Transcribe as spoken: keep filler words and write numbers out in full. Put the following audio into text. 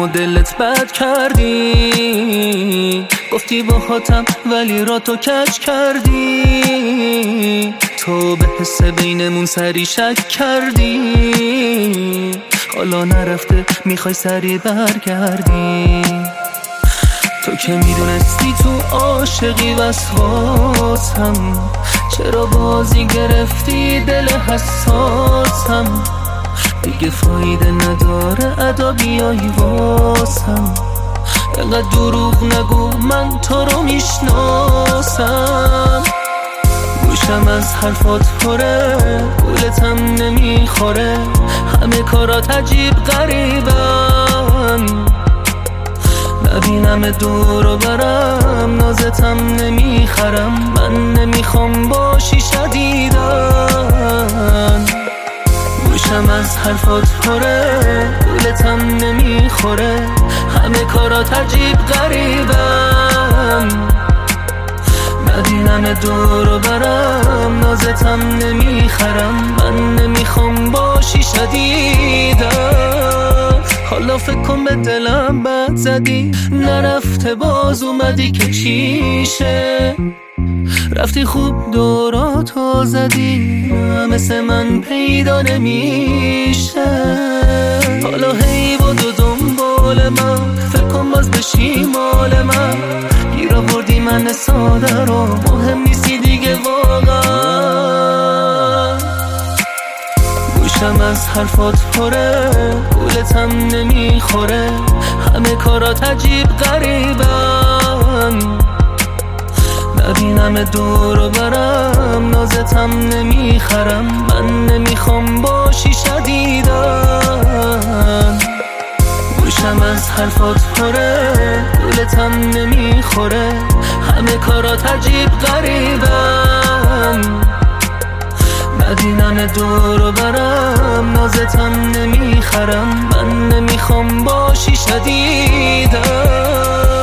و دلت بد کردی، گفتی با خاتم ولی را تو کج کردی، تو به حس بینمون سری شک کردی، حالا نرفته میخوای سری برگردی. تو که میدونستی تو عاشقی وسواسم، چرا بازی گرفتی دل حساسم، دیگه فایده نداره ادا بیایی واسم، اینقدر دروغ نگو من تو رو میشناسم. گوشم از حرفات پره، گولتم نمیخوره، همه کارات عجیب غریبن، نبینم دور و برم نازتم نمیخرم، من نمیخوام باشی شدیدن. گوشم از حرفات پره، گولتم نمیخوره، همه کارات عجیب غریبن، نبینم دور و برم نازتم نمیخرم، من نمیخوام باشی شدیدن. حالا فکر کن به دلم بد زدی، نرفته باز اومدی که چیشه، رفتی خوب دوراتو زدی، مثل من پیدا نمیشه. حالا هی بودو دنبال من، فکر کن باز بشی مال من، گیر آوردی من ساده رو، مهم نیستی دیگه واقعا. گوشم از حرفات پره، گولتم نمیخوره، همه کارات عجیب غریبن، نبینم دور و برم نازتم نمیخرم، من نمیخوام باشی شدیدن. گوشم از حرفات پره، گولتم نمیخوره، همه کارات عجیب غریبن، نبینم دور و برم نازتم نمیخرم، من نمیخوام باشی شدیدن.